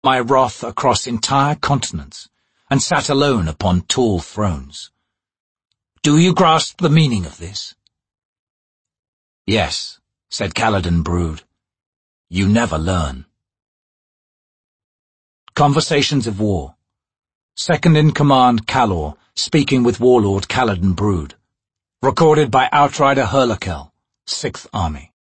my wrath across entire continents, and sat alone upon tall thrones. Do you grasp the meaning of this? Yes, said Kaladin Brood. You never learn. Conversations of War. Second-in-Command Kalor speaking with Warlord Kaladin Brood. Recorded by Outrider Herlakel, 6th Army.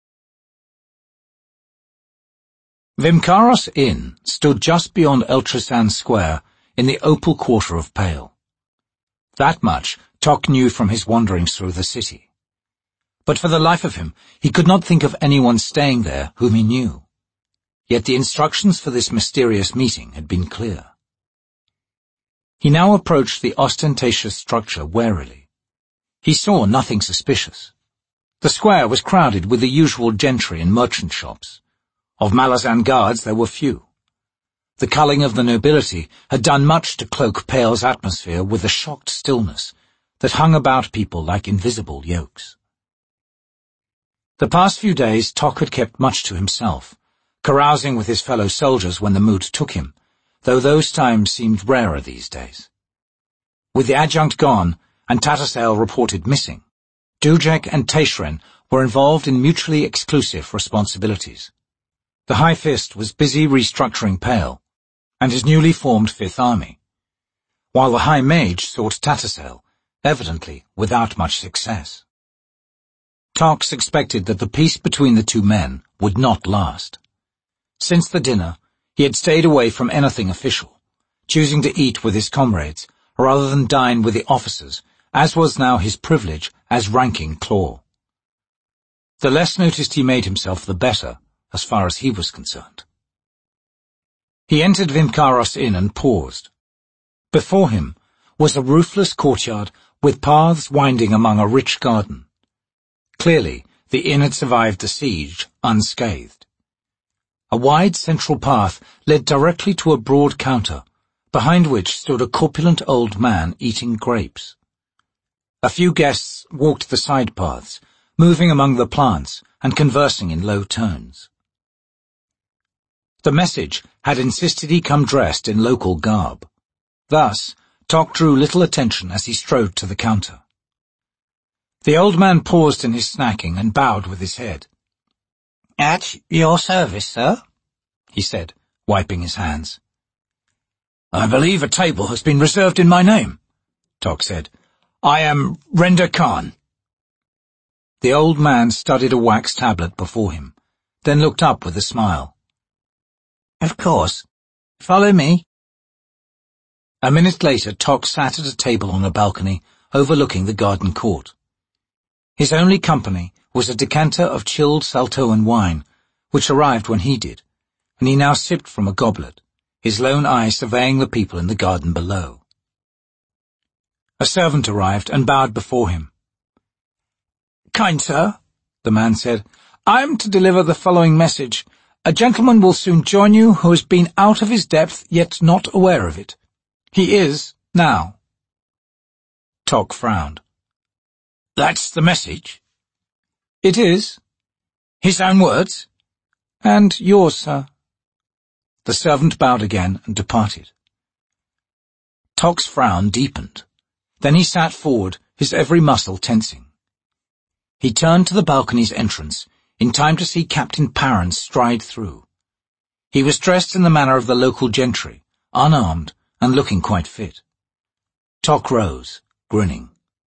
Vimkaros Inn stood just beyond Eltrisan Square in the Opal Quarter of Pale. That much Tok knew from his wanderings through the city. But for the life of him, he could not think of anyone staying there whom he knew. Yet the instructions for this mysterious meeting had been clear. He now approached the ostentatious structure warily. He saw nothing suspicious. The square was crowded with the usual gentry and merchant shops. Of Malazan guards there were few. The culling of the nobility had done much to cloak Pale's atmosphere with a shocked stillness that hung about people like invisible yokes. The past few days Tok had kept much to himself, carousing with his fellow soldiers when the mood took him, though those times seemed rarer these days. With the adjunct gone, and Tatasel reported missing, Dujek and Taishren were involved in mutually exclusive responsibilities. The High Fist was busy restructuring Pale, and his newly formed 5th Army, while the High Mage sought Tatasel, evidently without much success. Tok suspected that the peace between the two men would not last. Since the dinner, he had stayed away from anything official, choosing to eat with his comrades rather than dine with the officers, as was now his privilege as ranking Claw. The less noticed he made himself, the better, as far as he was concerned. He entered Vimkaros Inn and paused. Before him was a roofless courtyard with paths winding among a rich garden. Clearly, the inn had survived the siege unscathed. A wide central path led directly to a broad counter, behind which stood a corpulent old man eating grapes. A few guests walked the side paths, moving among the plants and conversing in low tones. The message had insisted he come dressed in local garb. Thus, Tok drew little attention as he strode to the counter. The old man paused in his snacking and bowed with his head. "At your service, sir," he said, wiping his hands. "I believe a table has been reserved in my name," Tok said. "I am Render Khan." The old man studied a wax tablet before him, then looked up with a smile. "Of course. Follow me." A minute later, Tok sat at a table on a balcony overlooking the garden court. His only company was a decanter of chilled Saltoan wine, which arrived when he did, and he now sipped from a goblet, his lone eye surveying the people in the garden below. A servant arrived and bowed before him. "Kind sir," the man said, "I am to deliver the following message. A gentleman will soon join you who has been out of his depth yet not aware of it. He is, now." Tok frowned. "That's the message?" "It is." "His own words?" "And yours, sir." The servant bowed again and departed. Tok's frown deepened. Then he sat forward, his every muscle tensing. He turned to the balcony's entrance, in time to see Captain Parran stride through. He was dressed in the manner of the local gentry, unarmed and looking quite fit. Tok rose, grinning.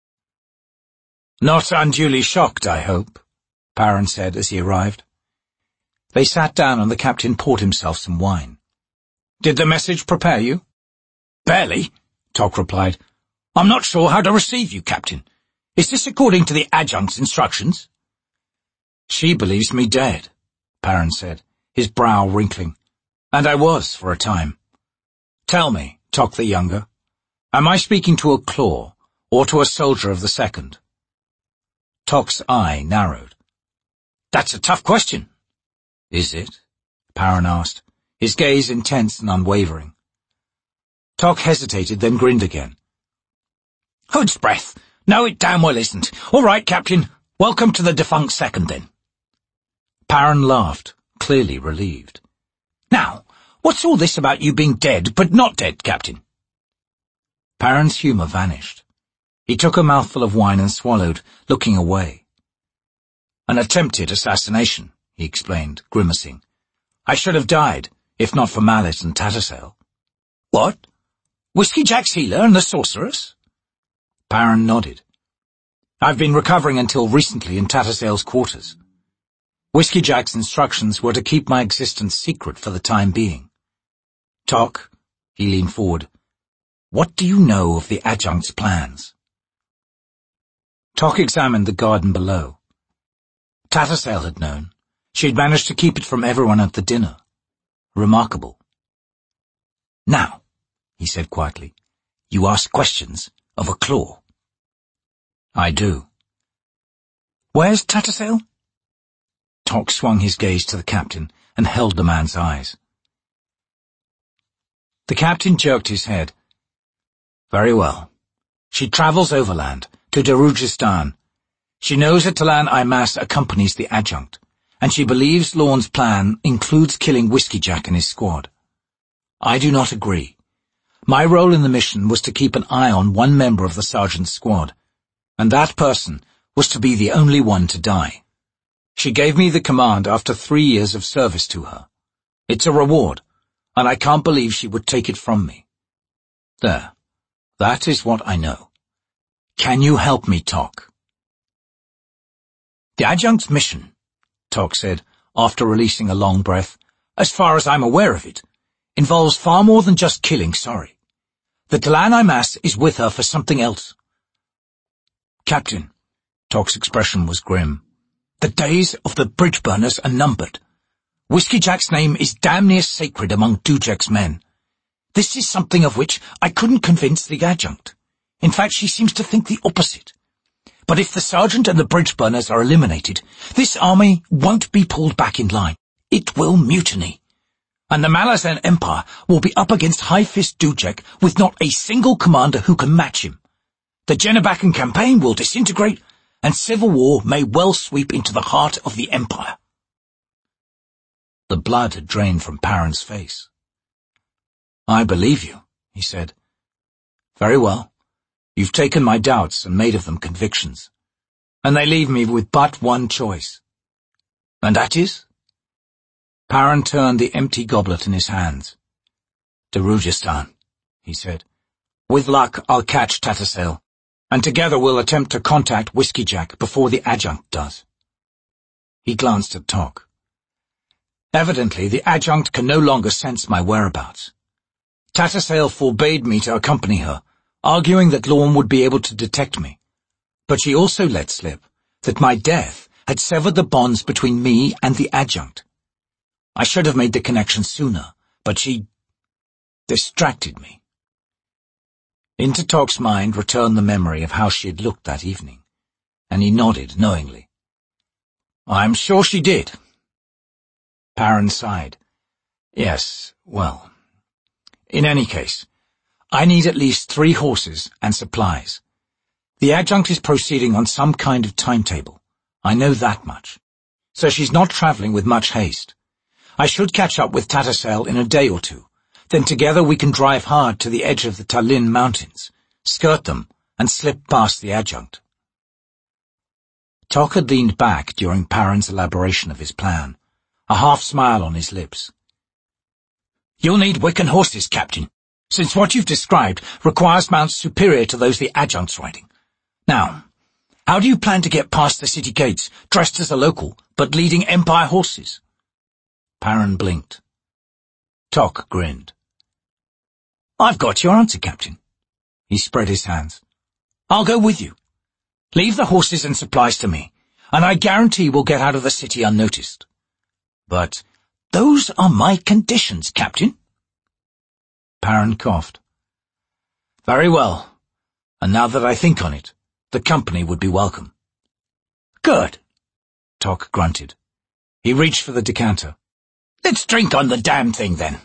"Not unduly shocked, I hope," Parran said as he arrived. They sat down and the captain poured himself some wine. "Did the message prepare you?" "Barely," Tok replied. "I'm not sure how to receive you, Captain. Is this according to the adjunct's instructions?" "She believes me dead," Parran said, his brow wrinkling. "And I was for a time. Tell me, Tok the Younger, am I speaking to a Claw, or to a soldier of the Second?" Tok's eye narrowed. "That's a tough question." "Is it?" Parran asked, his gaze intense and unwavering. Tok hesitated, then grinned again. "Hood's breath. No, it damn well isn't. All right, Captain. Welcome to the defunct Second, then." Parran laughed, clearly relieved. "Now, What's all this about you being dead, but not dead, Captain? Perrin's humour vanished. He took a mouthful of wine and swallowed, looking away. An attempted assassination, he explained, grimacing. I should have died, if not for Mallet and Tattersall. What? Whiskey Jack's healer and the sorceress? Perrin nodded. I've been recovering until recently in Tattersall's quarters. Whiskey Jack's instructions were to keep my existence secret for the time being. Tock, he leaned forward, what do you know of the adjunct's plans? Tock examined the garden below. Tattersall had known. She had managed to keep it from everyone at the dinner. Remarkable. Now, he said quietly, you ask questions of a claw. I do. Where's Tattersall? Tock swung his gaze to the captain and held the man's eyes. The captain jerked his head. Very well. She travels overland, to Darujistan. She knows that Talan Imas accompanies the adjunct, and she believes Lorne's plan includes killing Whiskey Jack and his squad. I do not agree. My role in the mission was to keep an eye on one member of the sergeant's squad, and that person was to be the only one to die. She gave me the command after 3 years of service to her. It's a reward, and I can't believe she would take it from me. There. That is what I know. Can you help me, Tock? The adjunct's mission, Tock said, after releasing a long breath, as far as I'm aware of it, involves far more than just killing Sorry. The Talan Imas is with her for something else. Captain, Tock's expression was grim, the days of the bridge burners are numbered. Whiskey Jack's name is damn near sacred among Dujek's men. This is something of which I couldn't convince the adjunct. In fact, she seems to think the opposite. But if the sergeant and the bridge burners are eliminated, this army won't be pulled back in line. It will mutiny. And the Malazan Empire will be up against High-Fist Dujek with not a single commander who can match him. The Jenebakan campaign will disintegrate, and civil war may well sweep into the heart of the Empire. The blood had drained from Perrin's face. I believe you, he said. Very well. You've taken my doubts and made of them convictions. And they leave me with but one choice. And that is? Perrin turned the empty goblet in his hands. Darujistan, he said. With luck, I'll catch Tattersall, and together we'll attempt to contact Whiskey Jack before the adjunct does. He glanced at Tock. Evidently, the adjunct can no longer sense my whereabouts. Tattersall forbade me to accompany her, arguing that Lorne would be able to detect me. But she also let slip that my death had severed the bonds between me and the adjunct. I should have made the connection sooner, but she distracted me. Into Tock's mind returned the memory of how she had looked that evening, and he nodded knowingly. I'm sure she did. Perrin sighed. Yes, well. In any case, I need at least 3 horses and supplies. The adjunct is proceeding on some kind of timetable. I know that much. So she's not travelling with much haste. I should catch up with Tattersall in a day or 2. Then together we can drive hard to the edge of the Talin Mountains, skirt them, and slip past the adjunct. Tock had leaned back during Perrin's elaboration of his plan, a half-smile on his lips. You'll need Wiccan horses, Captain, since what you've described requires mounts superior to those the adjunct's riding. Now, how do you plan to get past the city gates, dressed as a local, but leading Empire horses? Perrin blinked. Tock grinned. I've got your answer, Captain. He spread his hands. I'll go with you. Leave the horses and supplies to me, and I guarantee we'll get out of the city unnoticed. But those are my conditions, Captain. Perrin coughed. Very well. And now that I think on it, the company would be welcome. Good. Tock grunted. He reached for the decanter. Let's drink on the damn thing, then.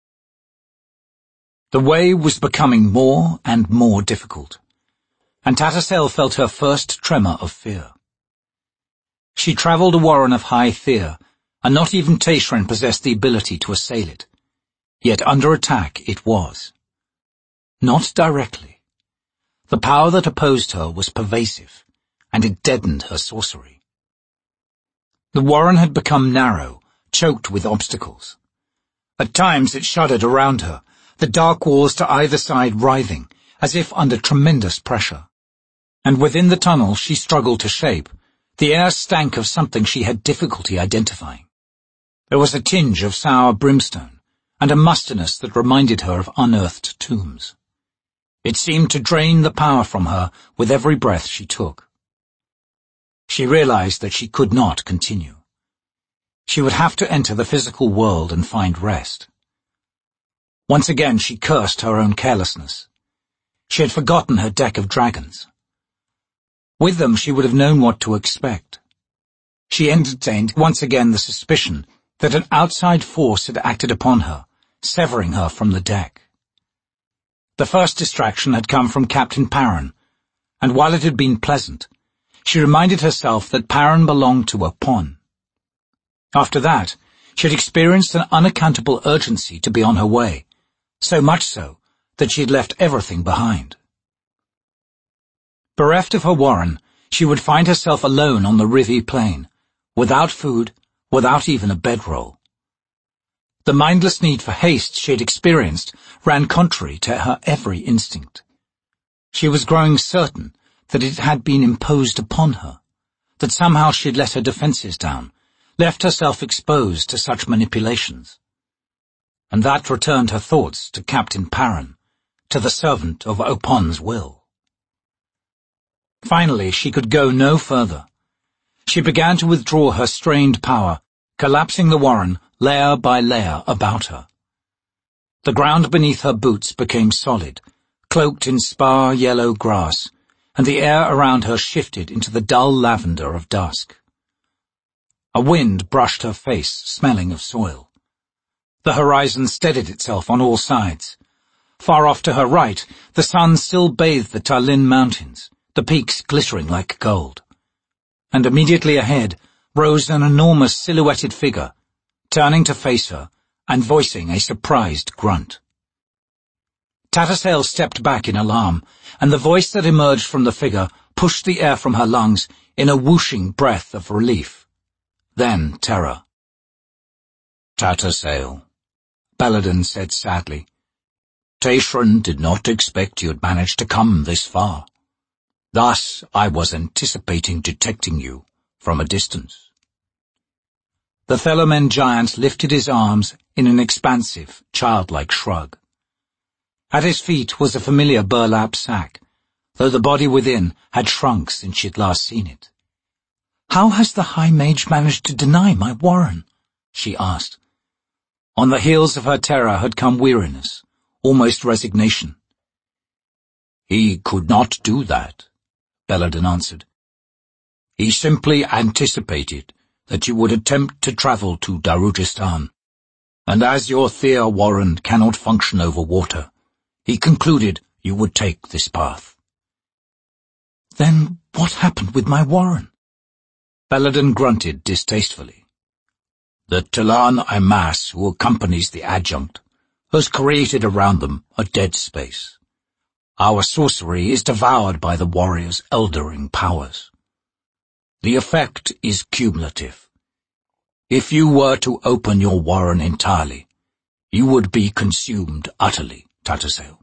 The way was becoming more and more difficult, and Tattersall felt her first tremor of fear. She travelled a warren of high fear, and not even Taishran possessed the ability to assail it. yet under attack it was. Not directly. The power that opposed her was pervasive, and it deadened her sorcery. The warren had become narrow, choked with obstacles. At times it shuddered around her, the dark walls to either side writhing, as if under tremendous pressure. And within the tunnel she struggled to shape, the air stank of something she had difficulty identifying. There was a tinge of sour brimstone, and a mustiness that reminded her of unearthed tombs. It seemed to drain the power from her with every breath she took. She realized that she could not continue. She would have to enter the physical world and find rest. Once again she cursed her own carelessness. She had forgotten her deck of dragons. With them she would have known what to expect. She entertained once again the suspicion that an outside force had acted upon her, severing her from the deck. The first distraction had come from Captain Perrin, and while it had been pleasant, she reminded herself that Perrin belonged to Opon. After that, she had experienced an unaccountable urgency to be on her way, so much so that she had left everything behind. Bereft of her warren, she would find herself alone on the Rivi plain, without food, without even a bedroll. The mindless need for haste she had experienced ran contrary to her every instinct. She was growing certain that it had been imposed upon her, that somehow she had let her defences down, left herself exposed to such manipulations. And that returned her thoughts to Captain Perrin, to the servant of Opon's will. Finally, she could go no further. She began to withdraw her strained power, collapsing the warren layer by layer about her. The ground beneath her boots became solid, cloaked in spar yellow grass, and the air around her shifted into the dull lavender of dusk. A wind brushed her face, smelling of soil. The horizon steadied itself on all sides. Far off to her right, the sun still bathed the Tallinn mountains, the peaks glittering like gold. And immediately ahead rose an enormous silhouetted figure, turning to face her and voicing a surprised grunt. Tattersail stepped back in alarm, and the voice that emerged from the figure pushed the air from her lungs in a whooshing breath of relief. Then terror. "Tattersail," Baladin said sadly. "Taishran did not expect you'd managed to come this far. Thus I was anticipating detecting you from a distance." The Thelomen giant lifted his arms in an expansive, childlike shrug. At his feet was a familiar burlap sack, though the body within had shrunk since she had last seen it. "How has the High Mage managed to deny my warren?" she asked. On the heels of her terror had come weariness, almost resignation. "He could not do that," Baladin answered. "He simply anticipated that you would attempt to travel to Darujhistan, and as your Thea warren cannot function over water, he concluded you would take this path." "Then what happened with my warren?" Baladin grunted distastefully. "The Talan Imas who accompanies the adjunct has created around them a dead space. Our sorcery is devoured by the warrior's eldering powers. The effect is cumulative. If you were to open your warren entirely, you would be consumed utterly, Tattersail."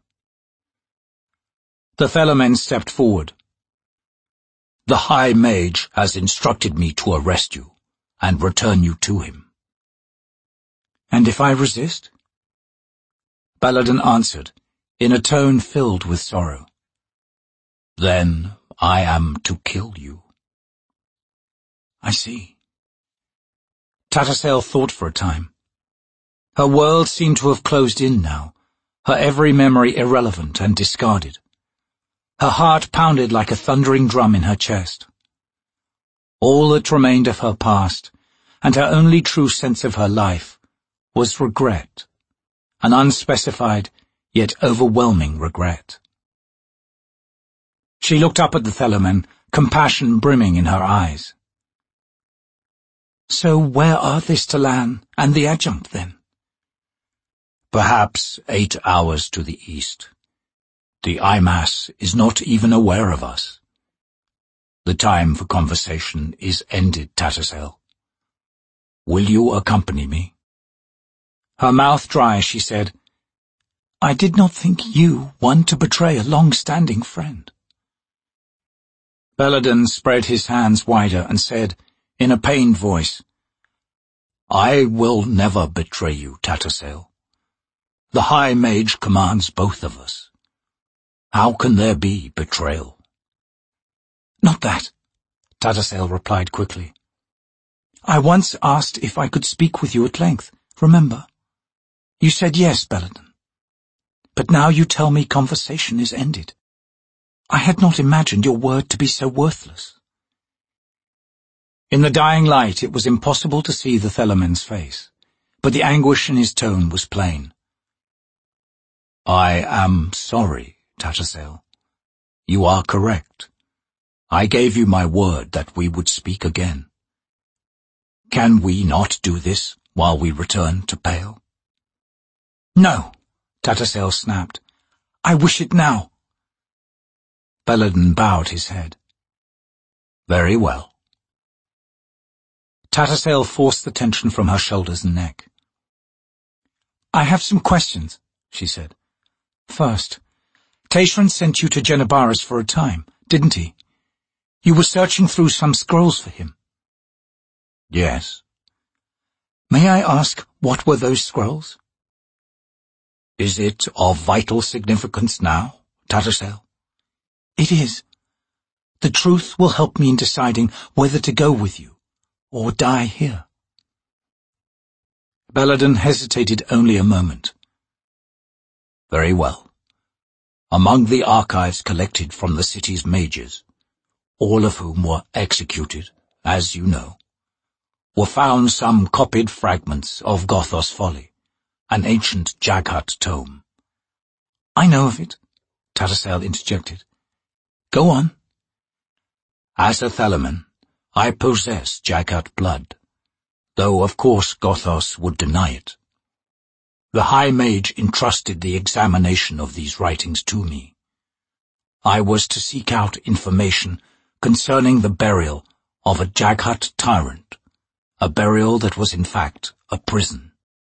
The Thelomen stepped forward. "The High Mage has instructed me to arrest you and return you to him." "And if I resist?" Baladin answered, in a tone filled with sorrow. "Then I am to kill you." "I see." Tattersail thought for a time. Her world seemed to have closed in now, her every memory irrelevant and discarded. Her heart pounded like a thundering drum in her chest. All that remained of her past, and her only true sense of her life, was regret, an unspecified yet overwhelming regret. She looked up at the Thelomen, compassion brimming in her eyes. "So where are this Talan and the adjunct, then?" Perhaps 8 hours to the east. The IMAS is not even aware of us. The time for conversation is ended, Tattersall. Will you accompany me? Her mouth dry, she said, I did not think you one to betray a long-standing friend. Belladon spread his hands wider and said, in a pained voice, I will never betray you, Tattersall. The High Mage commands both of us. How can there be betrayal? Not that, Tattersall replied quickly. I once asked if I could speak with you at length, remember? You said yes, Belladon. But now you tell me conversation is ended. I had not imagined your word to be so worthless. In the dying light it was impossible to see the Thelleman's face, but the anguish in his tone was plain. I am sorry, Tattersall. You are correct. I gave you my word that we would speak again. Can we not do this while we return to Pale? No, Tattersall snapped. I wish it now. Belladon bowed his head. Very well. Tattersall forced the tension from her shoulders and neck. I have some questions, she said. First, Tayshran sent you to Genebaris for a time, didn't he? You were searching through some scrolls for him. Yes. May I ask, what were those scrolls? Is it of vital significance now, Tattersall? It is. The truth will help me in deciding whether to go with you, or die here. Belladon hesitated only a moment. Very well. Among the archives collected from the city's mages, all of whom were executed, as you know, were found some copied fragments of Gothos Folly, an ancient Jaghatt tome. I know of it, Tattersall interjected. Go on. As a Thelleman, I possess Jaghatt blood, though of course Gothos would deny it. The High Mage entrusted the examination of these writings to me. I was to seek out information concerning the burial of a Jaghatt tyrant, a burial that was in fact a prison.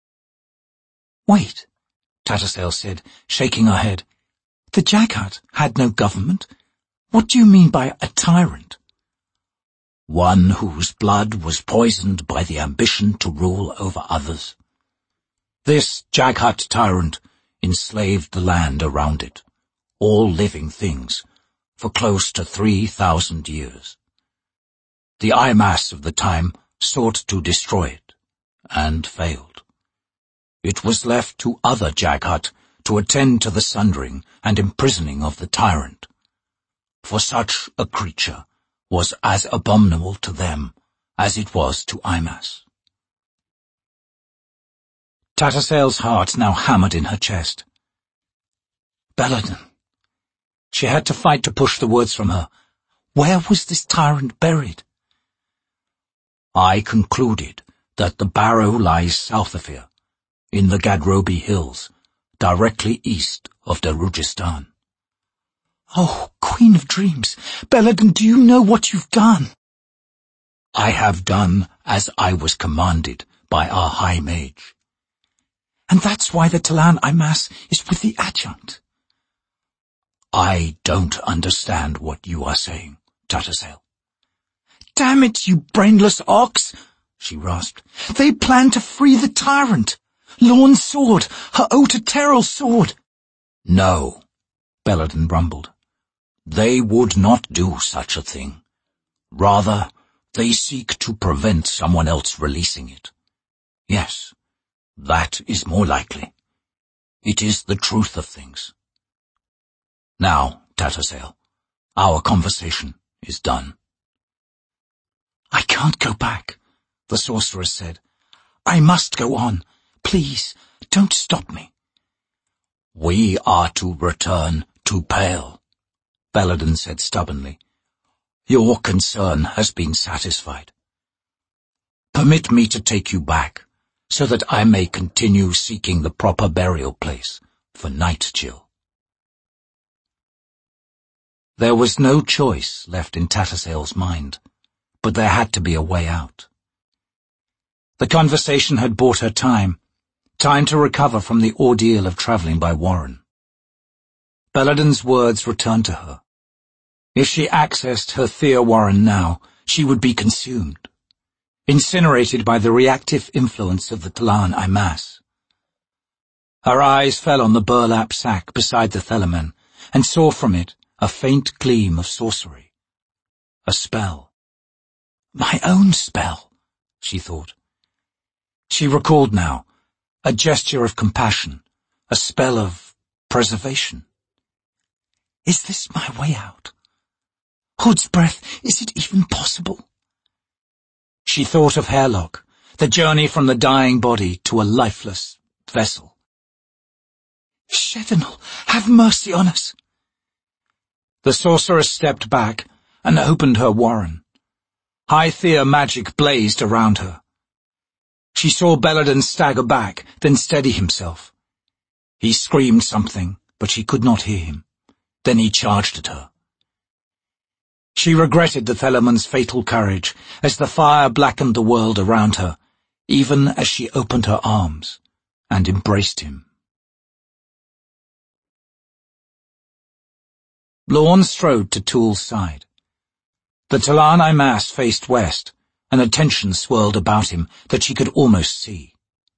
Wait, Tattersall said, shaking her head. The Jaghatt had no government. What do you mean by a tyrant? One whose blood was poisoned by the ambition to rule over others. This Jaghatt tyrant enslaved the land around it, all living things, for close to 3,000 years. The IMAS of the time sought to destroy it, and failed. It was left to other Jaghatt to attend to the sundering and imprisoning of the tyrant, for such a creature was as abominable to them as it was to IMAS. Tattersall's heart now hammered in her chest. Belladon. She had to fight to push the words from her. Where was this tyrant buried? I concluded that the barrow lies south of here, in the Gadrobi Hills, directly east of Darujistan. Oh, Queen of Dreams, Belladon, do you know what you've done? I have done as I was commanded by our High Mage. And that's why the Talan IMAS is with the adjunct. I don't understand what you are saying, Tattersall. Damn it, you brainless ox, she rasped. They plan to free the tyrant. Lorne's sword, her Ota Terrell sword. No, Belladon rumbled. They would not do such a thing. Rather, they seek to prevent someone else releasing it. Yes, that is more likely. It is the truth of things. Now, Tattersall, our conversation is done. I can't go back, the sorceress said. I must go on. Please, don't stop me. We are to return to Pale, Belladon said stubbornly. Your concern has been satisfied. Permit me to take you back, so that I may continue seeking the proper burial place for Nightchill. There was no choice left in Tattersail's mind, but there had to be a way out. The conversation had bought her time to recover from the ordeal of travelling by Warren. Belladon's words returned to her. If she accessed her Thea Warren now, she would be consumed, incinerated by the reactive influence of the T'lan Imass. Her eyes fell on the burlap sack beside the Thelamen and saw from it a faint gleam of sorcery. A spell. My own spell, she thought. She recalled now, a gesture of compassion, a spell of preservation. Is this my way out? Hood's breath, is it even possible? She thought of Hairlock, the journey from the dying body to a lifeless vessel. Shedinal, have mercy on us. The sorceress stepped back and opened her warren. High Thea magic blazed around her. She saw Belladon stagger back, then steady himself. He screamed something, but she could not hear him. Then he charged at her. She regretted the Thelaman's fatal courage as the fire blackened the world around her, even as she opened her arms and embraced him. Lorne strode to Tool's side. The T'lan Imass faced west, and a tension swirled about him that she could almost see.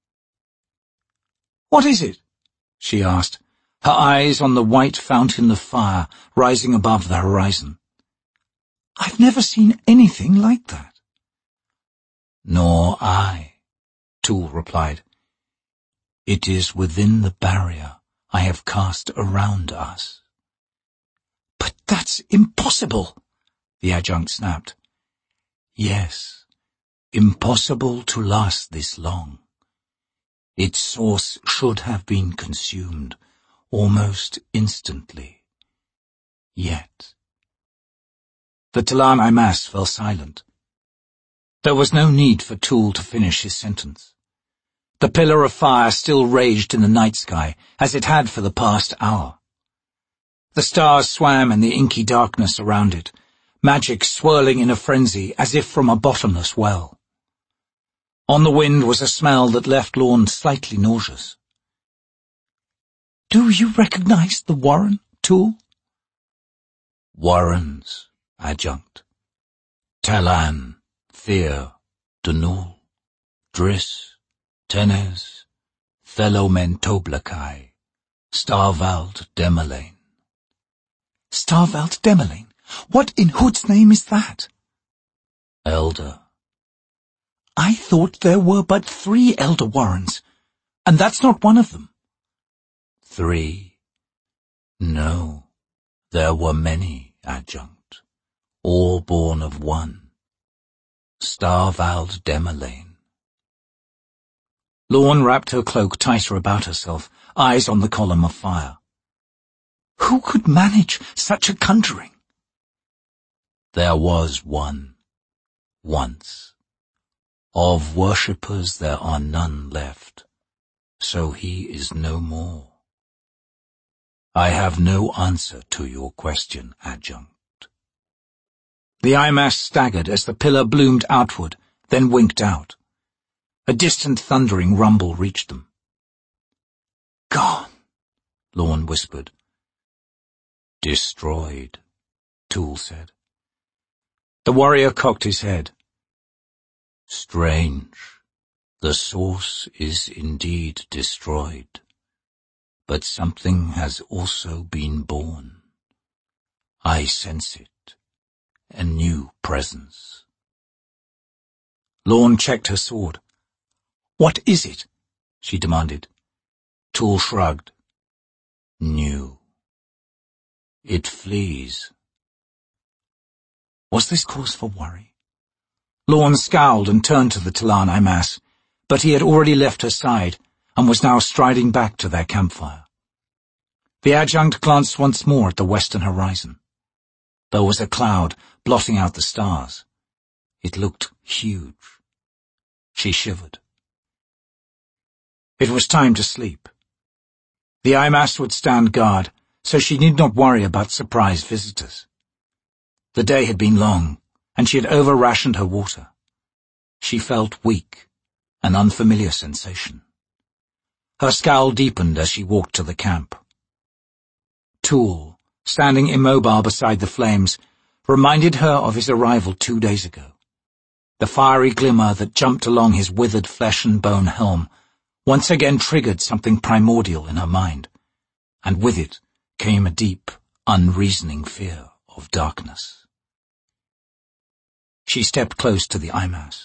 "What is it?" she asked, her eyes on the white fountain of fire rising above the horizon. "I've never seen anything like that." "Nor I," Tool replied. "It is within the barrier I have cast around us." "But that's impossible," the adjunct snapped. "Yes, impossible to last this long. Its source should have been consumed almost instantly. Yet." The T'lan Imass fell silent. There was no need for Tool to finish his sentence. The pillar of fire still raged in the night sky, as it had for the past hour. The stars swam in the inky darkness around it, magic swirling in a frenzy as if from a bottomless well. On the wind was a smell that left Lorne slightly nauseous. "Do you recognize the warren, Tool?" "Warrens, adjunct. Talan, Thea, Dunul, Driss, Tenes, Thelomentoblakai, Starvald Demelain." "Starvald Demelain? What in Hood's name is that?" "Elder." "I thought there were but 3 Elder Warrens, and that's not one of them." 3? No, there were many, adjunct, all born of one. Starvald Demelain. Lorne wrapped her cloak tighter about herself, eyes on the column of fire. "Who could manage such a conjuring?" "There was one, once. Of worshippers there are none left, so he is no more. I have no answer to your question, adjunct." The Imass staggered as the pillar bloomed outward, then winked out. A distant thundering rumble reached them. "Gone," Lorne whispered. "Destroyed," Tool said. The warrior cocked his head. "Strange. The source is indeed destroyed, but something has also been born. I sense it, a new presence." Lorne checked her sword. "What is it?" she demanded. Tool shrugged. "New. It flees." Was this cause for worry? Lorne scowled and turned to the T'lan Imass, but he had already left her side and was now striding back to their campfire. The adjunct glanced once more at the western horizon. There was a cloud blotting out the stars. It looked huge. She shivered. It was time to sleep. The Imass would stand guard, so she need not worry about surprise visitors. The day had been long, and she had over-rationed her water. She felt weak, an unfamiliar sensation. Her scowl deepened as she walked to the camp. Tool, standing immobile beside the flames, reminded her of his arrival 2 days ago. The fiery glimmer that jumped along his withered flesh and bone helm once again triggered something primordial in her mind, and with it came a deep, unreasoning fear of darkness. She stepped close to the Imass.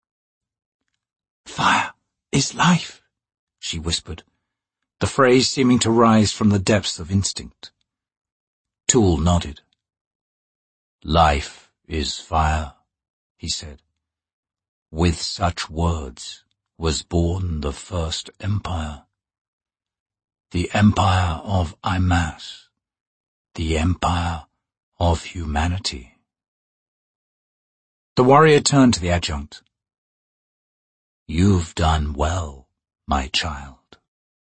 "Fire is life," she whispered, the phrase seeming to rise from the depths of instinct. Tool nodded. "Life is fire," he said. "With such words was born the first empire. The empire of Imass, the empire of humanity." The warrior turned to the adjunct. "You've done well, my child."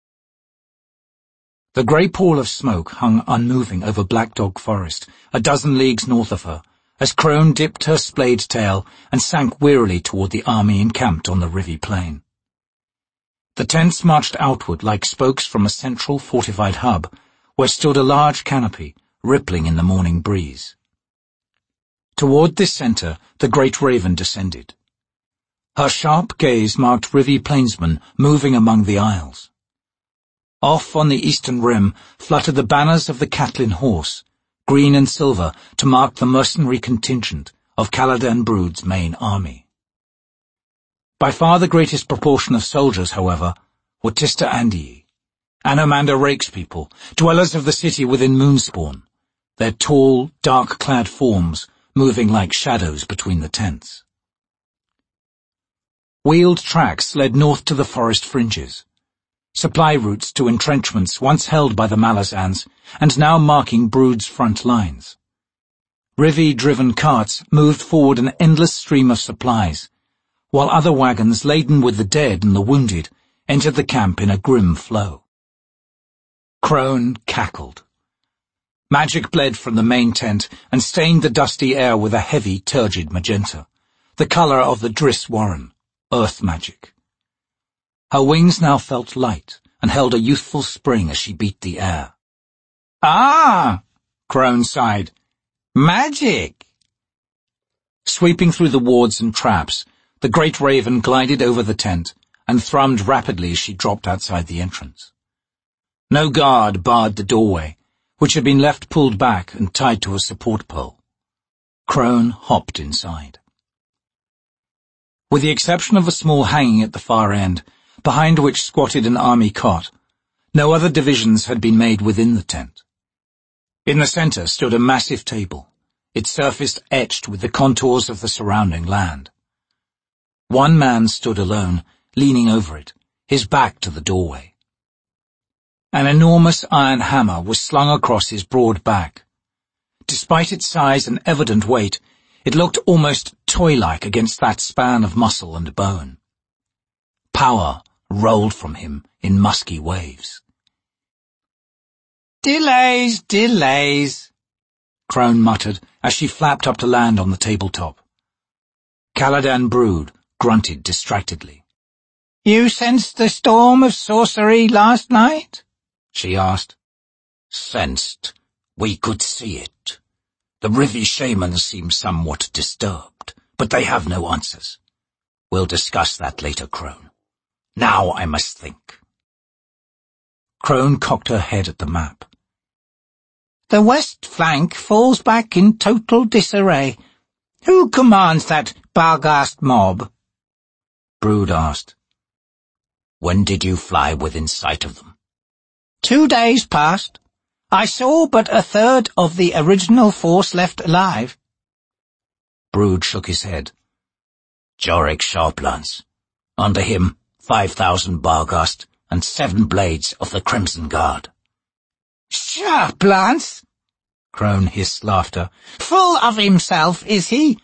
The grey pall of smoke hung unmoving over Black Dog Forest, a dozen leagues north of her, as Crone dipped her splayed tail and sank wearily toward the army encamped on the Rivy Plain. The tents marched outward like spokes from a central fortified hub, where stood a large canopy, rippling in the morning breeze. Toward this centre, the great raven descended. Her sharp gaze marked Rivy plainsmen moving among the isles. Off on the eastern rim fluttered the banners of the Catlin Horse, green and silver, to mark the mercenary contingent of Caladan Brood's main army. By far the greatest proportion of soldiers, however, were Tista Andii, Anomander Rake's people, dwellers of the city within Moonspawn, their tall, dark-clad forms moving like shadows between the tents. Wheeled tracks led north to the forest fringes, supply routes to entrenchments once held by the Malazans and now marking Brood's front lines. Rivy-driven carts moved forward an endless stream of supplies, while other wagons laden with the dead and the wounded entered the camp in a grim flow. Crone cackled. Magic bled from the main tent and stained the dusty air with a heavy, turgid magenta, the colour of the Driss Warren, earth magic. Her wings now felt light and held a youthful spring as she beat the air. "Ah!" Crone sighed. "Magic!" Sweeping through the wards and traps, the great raven glided over the tent and thrummed rapidly as she dropped outside the entrance. No guard barred the doorway, which had been left pulled back and tied to a support pole. Crone hopped inside. With the exception of a small hanging at the far end, behind which squatted an army cot, no other divisions had been made within the tent. In the centre stood a massive table, its surface etched with the contours of the surrounding land. One man stood alone, leaning over it, his back to the doorway. An enormous iron hammer was slung across his broad back. Despite its size and evident weight, it looked almost toy-like against that span of muscle and bone. Power rolled from him in musky waves. "Delays, delays," Crone muttered as she flapped up to land on the tabletop. Caladan Brood grunted distractedly. "You sensed the storm of sorcery last night?" she asked. "Sensed. We could see it. The Rivy shamans seem somewhat disturbed, but they have no answers. We'll discuss that later, Crone. Now I must think." Crone cocked her head at the map. "The west flank falls back in total disarray. Who commands that Barghast mob?" Brood asked. "When did you fly within sight of them?" 2 days past. I saw but a third of the original force left alive." Brood shook his head. "Jorik Sharplance. Under him, 5,000 Barghast and 7 blades of the Crimson Guard." "Sharplance?" Crone hissed laughter. "Full of himself, is he?"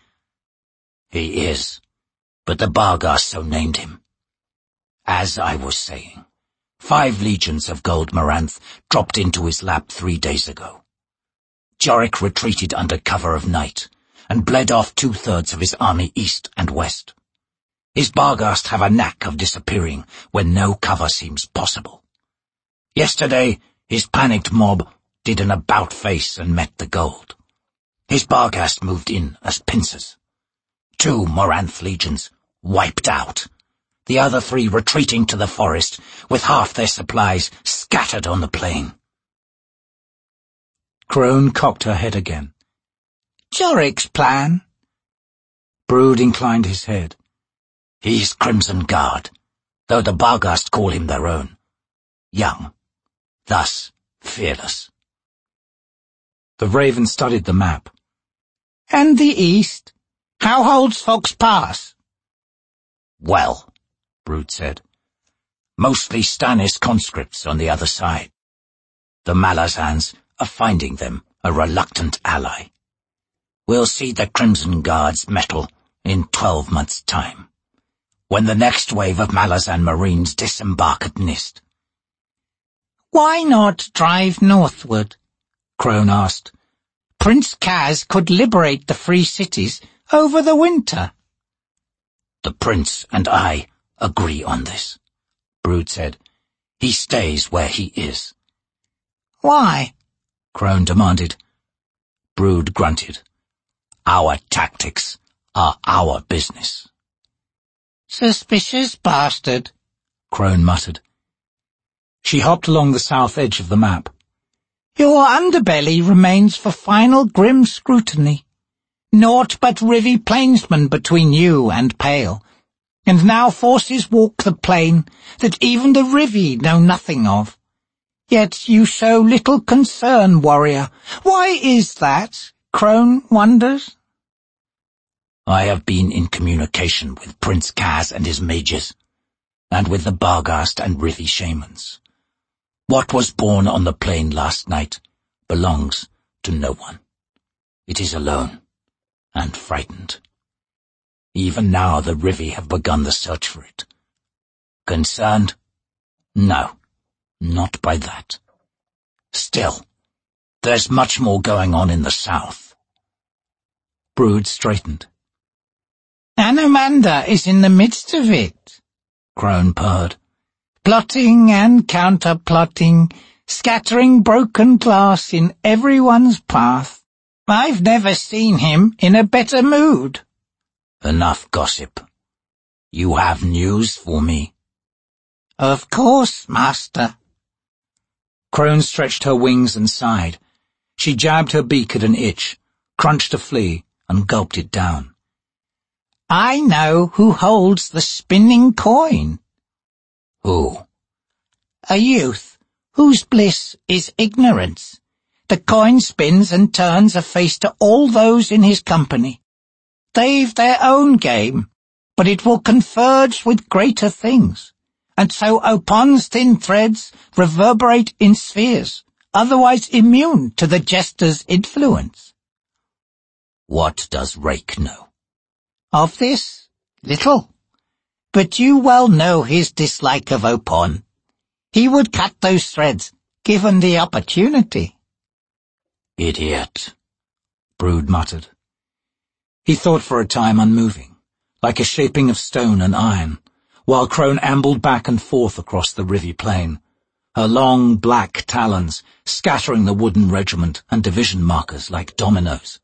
"He is, but the Barghast so named him. As I was saying, 5 legions of gold Moranth dropped into his lap 3 days ago. Jorik retreated under cover of night and bled off 2/3 of his army east and west. His Barghast have a knack of disappearing when no cover seems possible. Yesterday, his panicked mob did an about-face and met the gold. His Barghast moved in as pincers. 2 Moranth legions wiped out. The other 3 retreating to the forest with half their supplies scattered on the plain. Crone cocked her head again. Jorik's plan? Brood inclined his head. He's Crimson Guard, though the Barghast call him their own. Young, thus fearless. The Raven studied the map. And the east? How holds Fox Pass? Well, Brood said. Mostly Stannis conscripts on the other side. The Malazans are finding them a reluctant ally. We'll see the Crimson Guard's mettle in 12 months' time, when the next wave of Malazan Marines disembark at Nist. Why not drive northward? Crone asked. Prince Kaz could liberate the free cities over the winter. The Prince and I agree on this, Brood said. He stays where he is. Why? Crone demanded. Brood grunted. Our tactics are our business. Suspicious bastard, Crone muttered. She hopped along the south edge of the map. Your underbelly remains for final grim scrutiny. Naught but Rivy plainsmen between you and Pale, and now forces walk the plain that even the Rivy know nothing of. Yet you show little concern, warrior. Why is that? Crone wonders. I have been in communication with Prince Kaz and his mages, and with the Barghast and Rivy shamans. What was born on the plain last night belongs to no one. It is alone and frightened. Even now the Rivy have begun the search for it. Concerned? No, not by that. Still, there's much more going on in the south. Brood straightened. Anomander is in the midst of it, Crone purred. Plotting and counter-plotting, scattering broken glass in everyone's path. I've never seen him in a better mood. Enough gossip. You have news for me? Of course, master. Crone stretched her wings and sighed. She jabbed her beak at an itch, crunched a flea, and gulped it down. I know who holds the spinning coin. Who? A youth, whose bliss is ignorance. The coin spins and turns a face to all those in his company. They've their own game, but it will converge with greater things. And so Opon's thin threads reverberate in spheres, otherwise immune to the jester's influence. What does Rake know? Of this, little. But you well know his dislike of Opon. He would cut those threads, given the opportunity. Idiot, Brood muttered. He thought for a time unmoving, like a shaping of stone and iron, while Crone ambled back and forth across the Rivy plain, her long black talons scattering the wooden regiment and division markers like dominoes.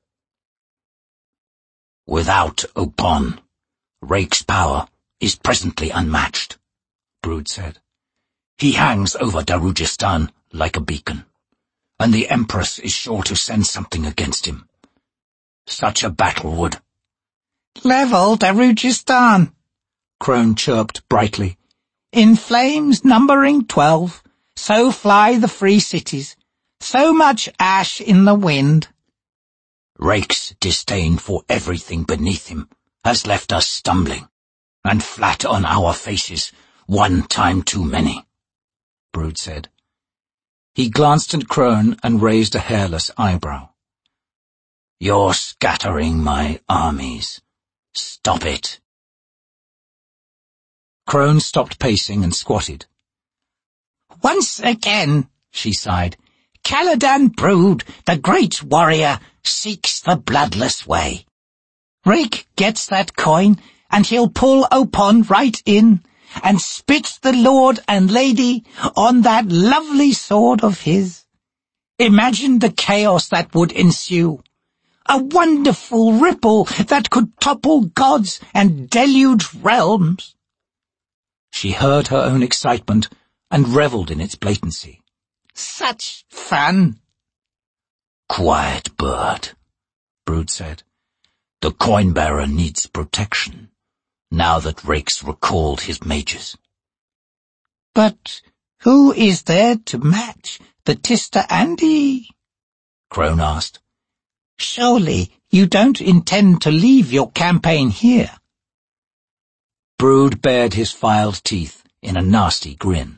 Without Opon, Rake's power is presently unmatched, Brood said. He hangs over Darujistan like a beacon, and the Empress is sure to send something against him. Such a battle would... Level Darujistan, Crone chirped brightly. In flames numbering 12, so fly the free cities, so much ash in the wind. Rake's disdain for everything beneath him has left us stumbling, and flat on our faces, one time too many, Brood said. He glanced at Crone and raised a hairless eyebrow. You're scattering my armies. Stop it. Crone stopped pacing and squatted. Once again, she sighed, Caladan Brood, the great warrior, seeks the bloodless way. Rake gets that coin, and he'll pull Opon right in, and spit the lord and lady on that lovely sword of his. Imagine the chaos that would ensue. A wonderful ripple that could topple gods and deluge realms. She heard her own excitement and revelled in its blatancy. Such fun. Quiet, bird, Brood said. The coin-bearer needs protection, now that Rake's recalled his mages. But who is there to match the Tista Andi? Crone asked. Surely you don't intend to leave your campaign here? Brood bared his filed teeth in a nasty grin.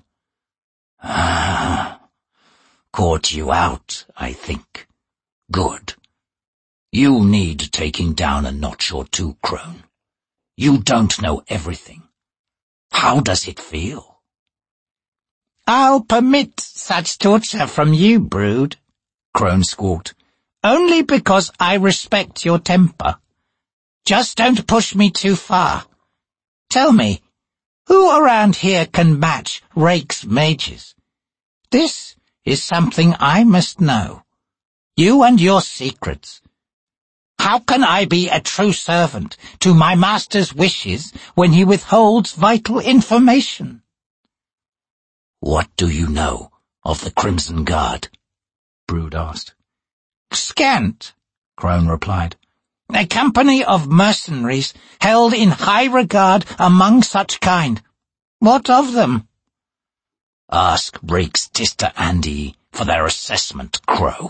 Caught you out, I think. Good. You need taking down a notch or two, Crone. You don't know everything. How does it feel? I'll permit such torture from you, Brood, Crone squawked. Only because I respect your temper. Just don't push me too far. Tell me, who around here can match Rake's mages? This is something I must know. You and your secrets. How can I be a true servant to my master's wishes when he withholds vital information? What do you know of the Crimson Guard? Brood asked. Scant, Crone replied. A company of mercenaries held in high regard among such kind. What of them? Ask Rake's Tista Andi for their assessment, Crow.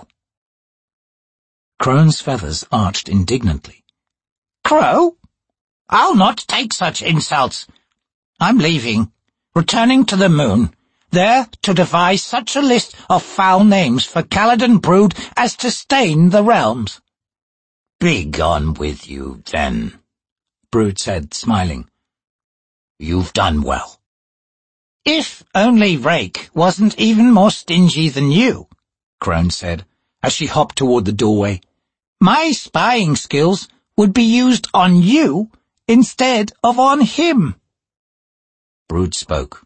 Crone's feathers arched indignantly. Crow? I'll not take such insults. I'm leaving, returning to the moon, there to devise such a list of foul names for Caladan Brood as to stain the realms. Be gone with you, then, Brood said, smiling. You've done well. If only Rake wasn't even more stingy than you, Crone said, as she hopped toward the doorway. My spying skills would be used on you instead of on him. Brood spoke.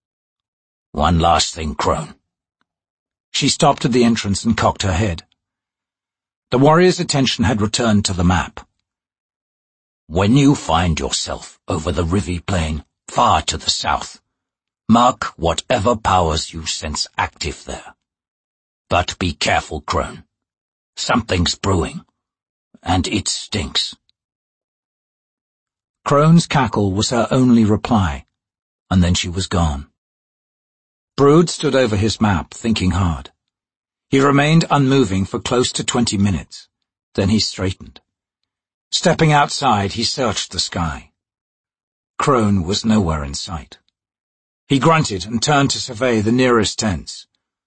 One last thing, Crone. She stopped at the entrance and cocked her head. The warrior's attention had returned to the map. When you find yourself over the Rivi Plain, far to the south, mark whatever powers you sense active there. But be careful, Crone. Something's brewing, and it stinks. Crone's cackle was her only reply, and then she was gone. Brood stood over his map, thinking hard. He remained unmoving for close to 20 minutes. Then he straightened. Stepping outside, he searched the sky. Crone was nowhere in sight. He grunted and turned to survey the nearest tents.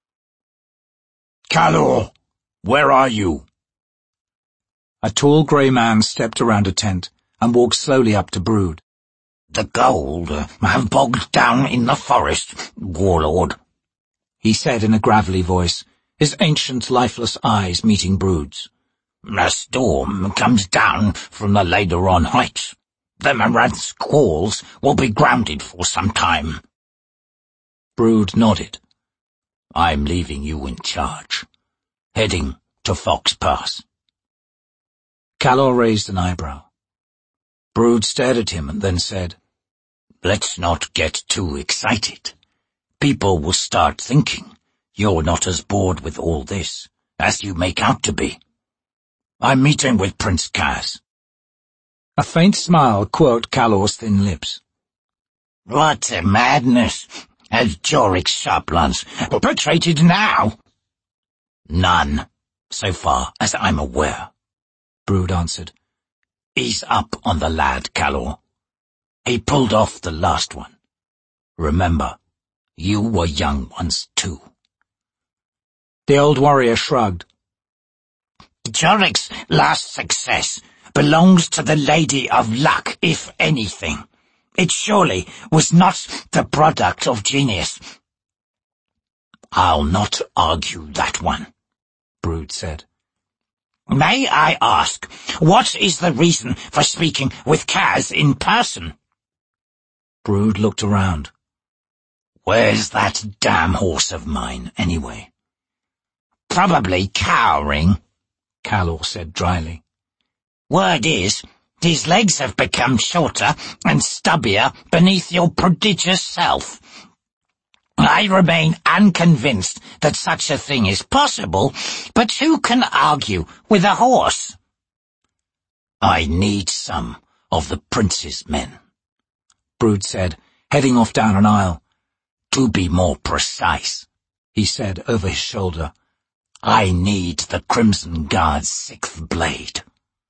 Calor, where are you? A tall grey man stepped around a tent and walked slowly up to Brood. The gold have bogged down in the forest, warlord, he said in a gravelly voice, his ancient, lifeless eyes meeting Brood's. A storm comes down from the Lederon heights. The Marantz squalls will be grounded for some time. Brood nodded. I'm leaving you in charge. Heading to Fox Pass. Calor raised an eyebrow. Brood stared at him and then said, Let's not get too excited. People will start thinking you're not as bored with all this as you make out to be. I'm meeting with Prince Kaz. A faint smile quirked Calor's thin lips. What a madness! Has Jorik's sharplance perpetrated now? None, so far as I'm aware, Brood answered. He's up on the lad, Calor. He pulled off the last one. Remember, you were young once too. The old warrior shrugged. Jorik's last success belongs to the Lady of Luck, if anything. It surely was not the product of genius. I'll not argue that one, Brood said. May I ask, what is the reason for speaking with Kaz in person? Brood looked around. Where's that damn horse of mine, anyway? Probably cowering, Calor said dryly. Word is, his legs have become shorter and stubbier beneath your prodigious self. I remain unconvinced that such a thing is possible, but who can argue with a horse? I need some of the prince's men, Brood said, heading off down an aisle. To be more precise, he said over his shoulder, I need the Crimson Guard's 6th blade.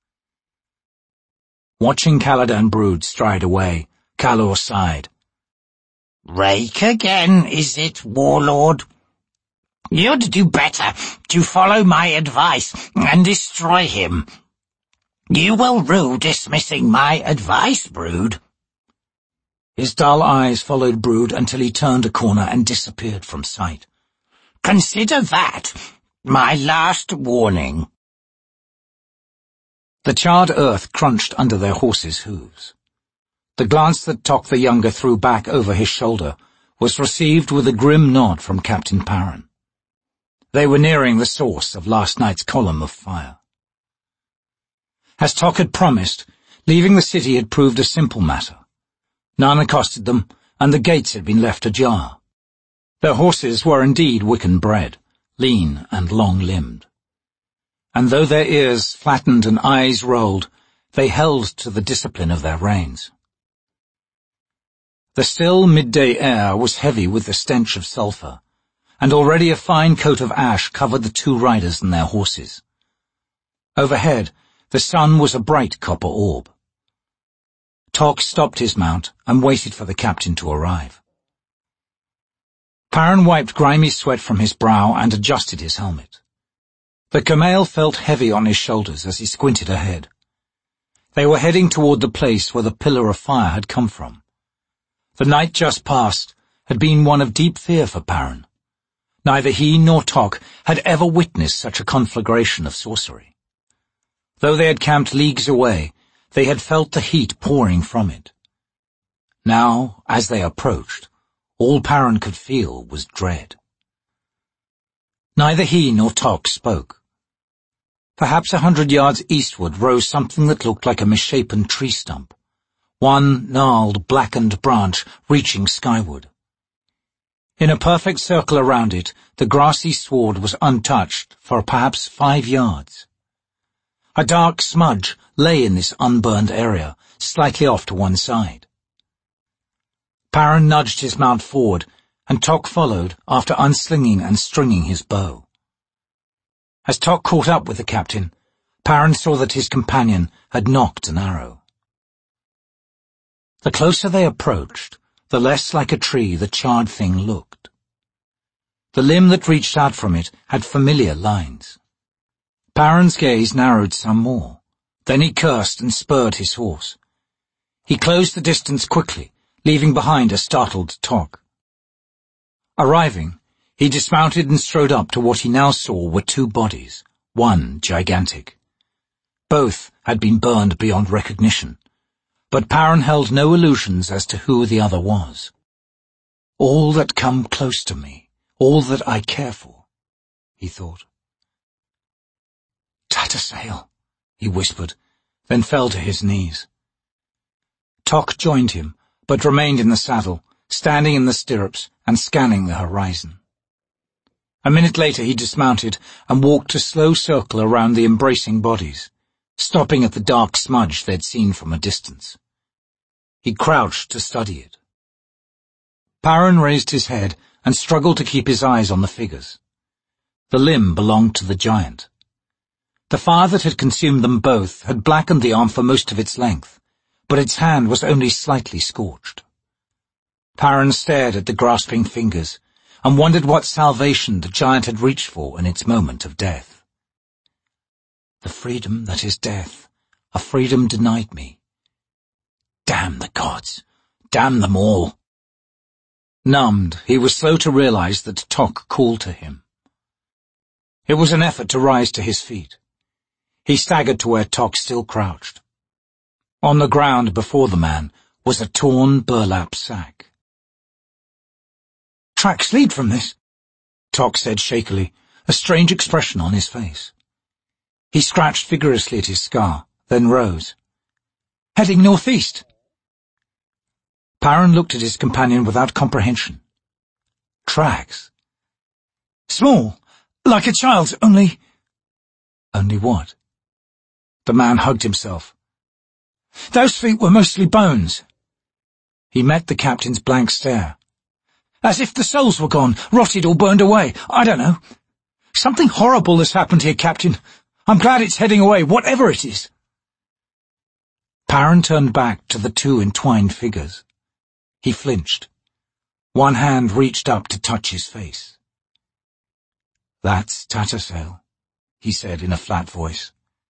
Watching Caladan Brood stride away, Calor sighed. Rake again, is it, warlord? You'd do better to follow my advice and destroy him. You will rue dismissing my advice, Brood. His dull eyes followed Brood until he turned a corner and disappeared from sight. Consider that my last warning. The charred earth crunched under their horses' hooves. The glance that Tok the Younger threw back over his shoulder was received with a grim nod from Captain Perrin. They were nearing the source of last night's column of fire. As Tok had promised, leaving the city had proved a simple matter. None accosted them, and the gates had been left ajar. Their horses were indeed Wiccan bred, lean and long-limbed. And though their ears flattened and eyes rolled, they held to the discipline of their reins. The still midday air was heavy with the stench of sulphur, and already a fine coat of ash covered the two riders and their horses. Overhead, the sun was a bright copper orb. Tok stopped his mount and waited for the captain to arrive. Perrin wiped grimy sweat from his brow and adjusted his helmet. The Kamel felt heavy on his shoulders as he squinted ahead. They were heading toward the place where the pillar of fire had come from. The night just past had been one of deep fear for Perrin. Neither he nor Tok had ever witnessed such a conflagration of sorcery. Though they had camped leagues away, they had felt the heat pouring from it. Now, as they approached, all Perrin could feel was dread. Neither he nor Tok spoke. Perhaps 100 yards eastward rose something that looked like a misshapen tree stump, one gnarled, blackened branch reaching skyward. In a perfect circle around it, the grassy sward was untouched for perhaps 5 yards. A dark smudge lay in this unburned area, slightly off to one side. Perrin nudged his mount forward, and Tok followed after unslinging and stringing his bow. As Tok caught up with the captain, Perrin saw that his companion had nocked an arrow. The closer they approached, the less like a tree the charred thing looked. The limb that reached out from it had familiar lines. Perrin's gaze narrowed some more. Then he cursed and spurred his horse. He closed the distance quickly, leaving behind a startled Tok. Arriving, he dismounted and strode up to what he now saw were 2 bodies, one gigantic. Both had been burned beyond recognition, but Perrin held no illusions as to who the other was. All that come close to me, all that I care for, he thought. Tatersail, he whispered, then fell to his knees. Tok joined him, but remained in the saddle, standing in the stirrups and scanning the horizon. A minute later he dismounted and walked a slow circle around the embracing bodies, stopping at the dark smudge they'd seen from a distance. He crouched to study it. Perrin raised his head and struggled to keep his eyes on the figures. The limb belonged to the giant. The fire that had consumed them both had blackened the arm for most of its length, but its hand was only slightly scorched. Perrin stared at the grasping fingers and wondered what salvation the giant had reached for in its moment of death. The freedom that is death, a freedom denied me. Damn the gods! Damn them all! Numbed, he was slow to realize that Tok called to him. It was an effort to rise to his feet. He staggered to where Tok still crouched. On the ground before the man was a torn burlap sack. "Tracks lead from this," Tok said shakily, a strange expression on his face. He scratched vigorously at his scar, then rose. "Heading northeast." Perrin looked at his companion without comprehension. Tracks? "Small, like a child's, only—" Only what? The man hugged himself. "Those feet were mostly bones." He met the captain's blank stare. "As if the soles were gone, rotted or burned away. I don't know. Something horrible has happened here, Captain. I'm glad it's heading away, whatever it is." Perrin turned back to the two entwined figures. He flinched. One hand reached up to touch his face. "That's Tatersail," he said in a flat voice.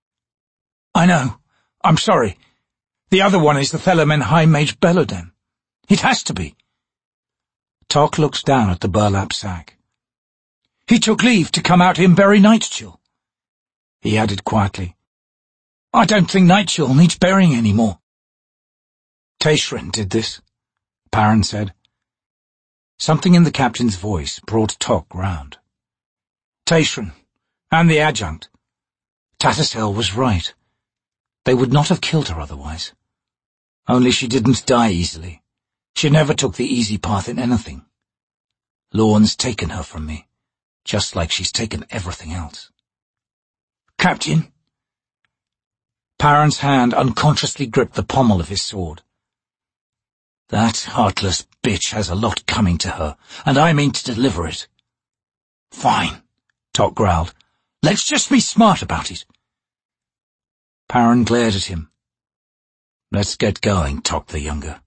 "I know. I'm sorry. The other one is the Thelemen High Mage Belodan. It has to be." Tok looked down at the burlap sack. "He took leave to come out in bury Nightchill." He added quietly, "I don't think Nightchill needs burying any more." "Tayshrin did this," Perrin said. Something in the captain's voice brought Tok round. "Tayshrin, and the adjunct. Tatersail was right. They would not have killed her otherwise. Only she didn't die easily. She never took the easy path in anything. Lorne's taken her from me, just like she's taken everything else." "Captain?" Perrin's hand unconsciously gripped the pommel of his sword. "That heartless bitch has a lot coming to her, and I mean to deliver it." "Fine," Tok growled. "Let's just be smart about it." Perrin glared at him. "Let's get going, Tok the Younger."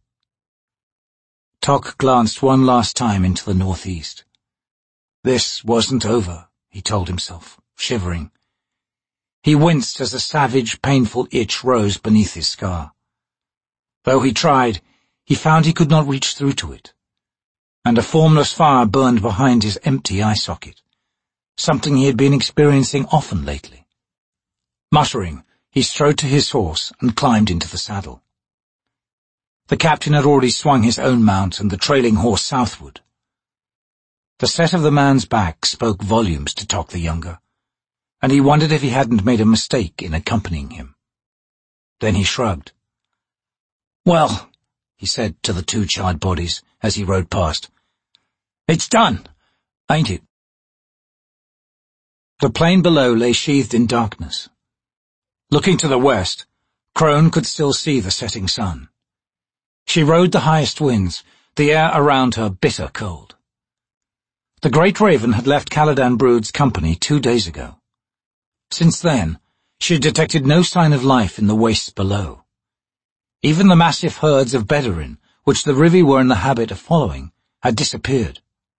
Tok glanced one last time into the northeast. This wasn't over, he told himself, shivering. He winced as a savage, painful itch rose beneath his scar. Though he tried, he found he could not reach through to it, and a formless fire burned behind his empty eye socket, something he had been experiencing often lately. Muttering, he strode to his horse and climbed into the saddle. The captain had already swung his own mount and the trailing horse southward. The set of the man's back spoke volumes to Tok the Younger, and he wondered if he hadn't made a mistake in accompanying him. Then he shrugged. "Well," he said to the two charred bodies as he rode past, "it's done, ain't it?" The plain below lay sheathed in darkness. Looking to the west, Crone could still see the setting sun. She rode the highest winds, the air around her bitter cold. The great raven had left Caladan Brood's company 2 days ago. Since then, she had detected no sign of life in the wastes below. Even the massive herds of Bedurin, which the Rivi were in the habit of following, had disappeared.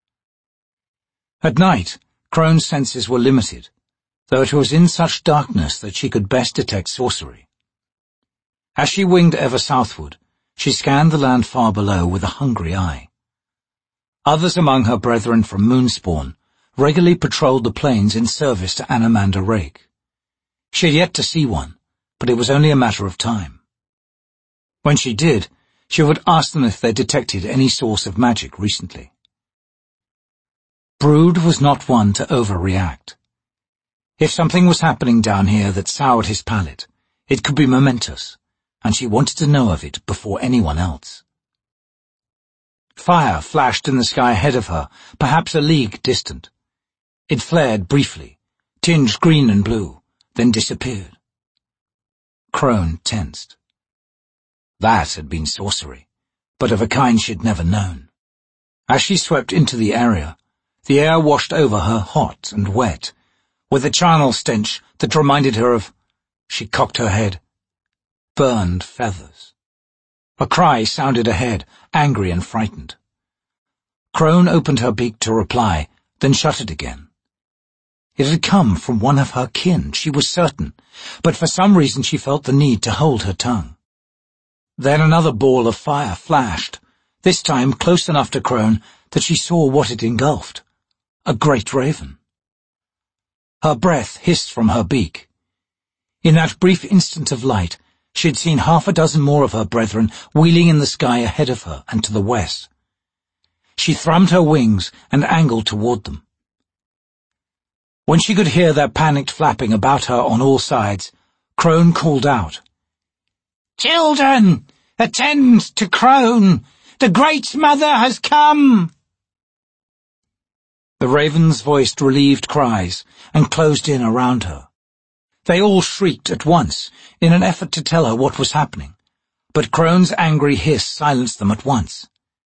At night, Crone's senses were limited, though it was in such darkness that she could best detect sorcery. As she winged ever southward, she scanned the land far below with a hungry eye. Others among her brethren from Moonspawn regularly patrolled the plains in service to Anamanda Rake. She had yet to see one, but it was only a matter of time. When she did, she would ask them if they detected any source of magic recently. Brood was not one to overreact. If something was happening down here that soured his palate, it could be momentous, and she wanted to know of it before anyone else. Fire flashed in the sky ahead of her, perhaps a league distant. It flared briefly, tinged green and blue, then disappeared. Crone tensed. That had been sorcery, but of a kind she'd never known. As she swept into the area, the air washed over her hot and wet, with a charnel stench that reminded her of— she cocked her head— burned feathers. A cry sounded ahead, angry and frightened. Crone opened her beak to reply, then shut it again. It had come from one of her kin, she was certain, but for some reason she felt the need to hold her tongue. Then another ball of fire flashed, this time close enough to Crone that she saw what it engulfed. A great raven. Her breath hissed from her beak. In that brief instant of light, she had seen 6 more of her brethren wheeling in the sky ahead of her and to the west. She thrummed her wings and angled toward them. When she could hear their panicked flapping about her on all sides, Crone called out, "Children, attend to Crone! The Great Mother has come!" The ravens voiced relieved cries and closed in around her. They all shrieked at once in an effort to tell her what was happening, but Crone's angry hiss silenced them at once.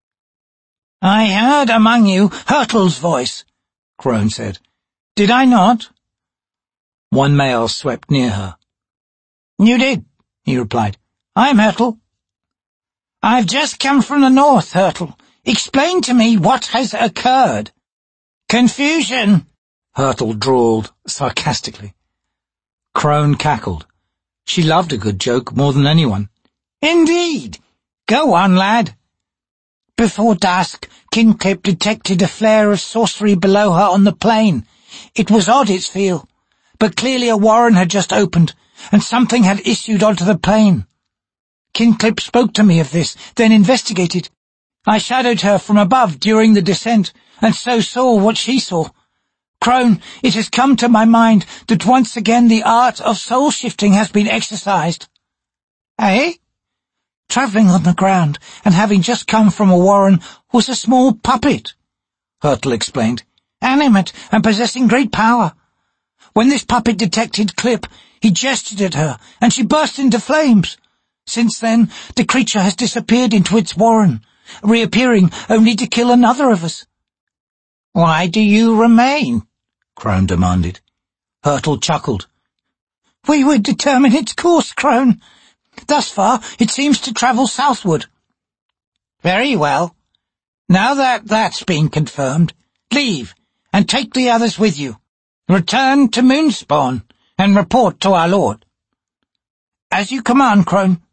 "I heard among you Hurtle's voice," Crone said. "Did I not?" One male swept near her. "You did," he replied. "I'm Hurtle." "I've just come from the north, Hurtle. Explain to me what has occurred." "Confusion," Hurtle drawled sarcastically. Crone cackled. She loved a good joke more than anyone. "Indeed. Go on, lad." "Before dusk, Kinclip detected a flare of sorcery below her on the plain. It was odd, its feel, but clearly a warren had just opened, and something had issued onto the plain. Kinclip spoke to me of this, then investigated. I shadowed her from above during the descent, and so saw what she saw. Crone, it has come to my mind that once again the art of soul-shifting has been exercised." "Eh?" "Travelling on the ground, and having just come from a warren, was a small puppet," Hurtle explained, "animate and possessing great power. When this puppet detected Clip, he gestured at her, and she burst into flames. Since then, the creature has disappeared into its warren, reappearing only to kill another of us." "Why do you remain?" Crone demanded. Hurtle chuckled. "We would determine its course, Crone. Thus far, it seems to travel southward." "Very well. Now that that's been confirmed, leave, and take the others with you. Return to Moonspawn, and report to our lord." "As you command, Crone."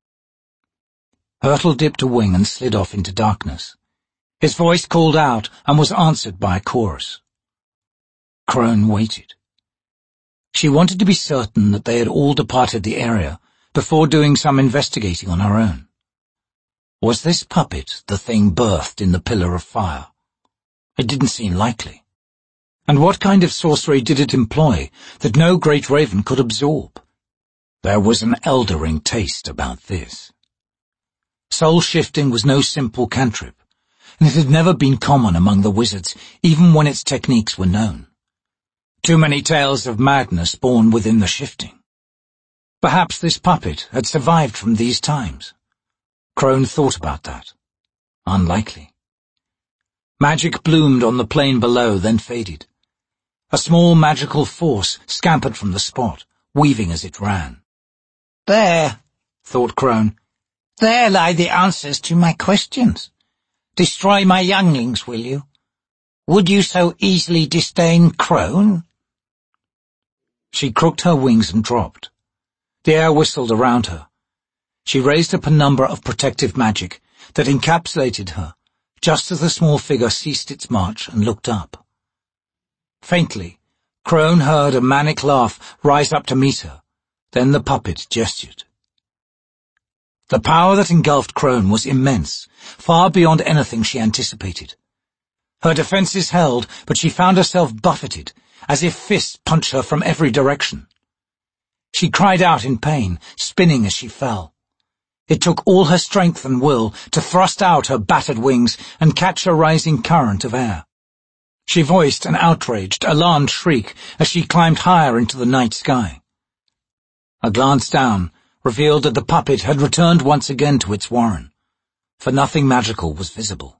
Hurtle dipped a wing and slid off into darkness. His voice called out and was answered by a chorus. Crone waited. She wanted to be certain that they had all departed the area before doing some investigating on her own. Was this puppet the thing birthed in the pillar of fire? It didn't seem likely. And what kind of sorcery did it employ that no great raven could absorb? There was an eldering taste about this. Soul-shifting was no simple cantrip, and it had never been common among the wizards, even when its techniques were known. Too many tales of madness born within the shifting. Perhaps this puppet had survived from these times. Crone thought about that. Unlikely. Magic bloomed on the plain below, then faded. A small magical force scampered from the spot, weaving as it ran. "There," thought Crone. "There lie the answers to my questions. Destroy my younglings, will you? Would you so easily disdain Crone?" She crooked her wings and dropped. The air whistled around her. She raised a penumbra of protective magic that encapsulated her, just as the small figure ceased its march and looked up. Faintly, Crone heard a manic laugh rise up to meet her. Then the puppet gestured. The power that engulfed Crone was immense, far beyond anything she anticipated. Her defenses held, but she found herself buffeted, as if fists punched her from every direction. She cried out in pain, spinning as she fell. It took all her strength and will to thrust out her battered wings and catch a rising current of air. She voiced an outraged, alarmed shriek as she climbed higher into the night sky. A glance down revealed that the puppet had returned once again to its warren, for nothing magical was visible.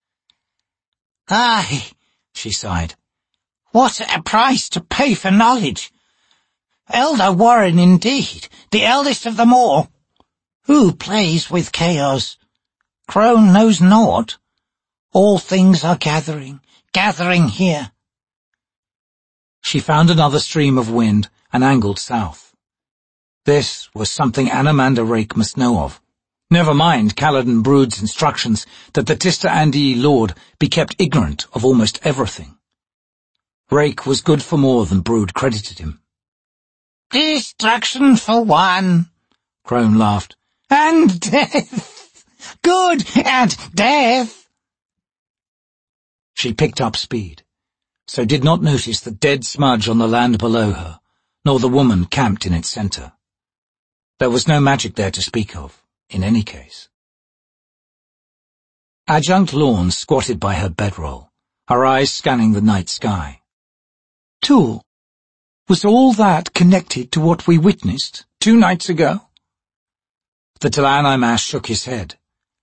"Aye," she sighed. "What a price to pay for knowledge! Elder Warren indeed, the eldest of them all. Who plays with chaos? Crone knows naught. All things are gathering here." She found another stream of wind and angled south. This was something Anna Rake must know of. Never mind Kaladin Brood's instructions that the Tista Andi Lord be kept ignorant of almost everything. Rake was good for more than Brood credited him. Destruction for one, Crone laughed. And death! Good, and death! She picked up speed, so did not notice the dead smudge on the land below her, nor the woman camped in its centre. There was no magic there to speak of, in any case. Adjunct Lorne squatted by her bedroll, her eyes scanning the night sky. Tool, was all that connected to what we witnessed 2 nights ago? The Talan Imash shook his head.